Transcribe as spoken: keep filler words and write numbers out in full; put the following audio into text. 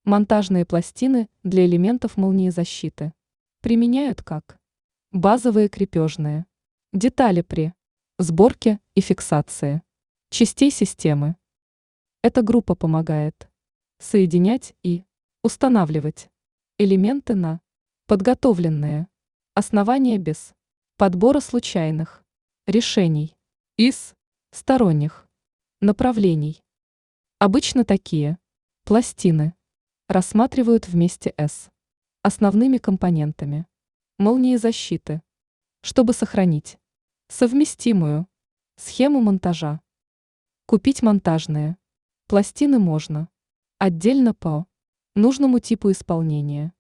Монтажные пластины для элементов молниезащиты. Применяют как базовые крепежные детали при сборке и фиксации частей системы. Эта группа помогает соединять и устанавливать элементы на подготовленные основания без подбора случайных решений из сторонних направлений. Обычно такие пластины рассматривают вместе с основными компонентами молниезащиты, чтобы сохранить совместимую схему монтажа. Купить монтажные пластины можно отдельно по нужному типу исполнения.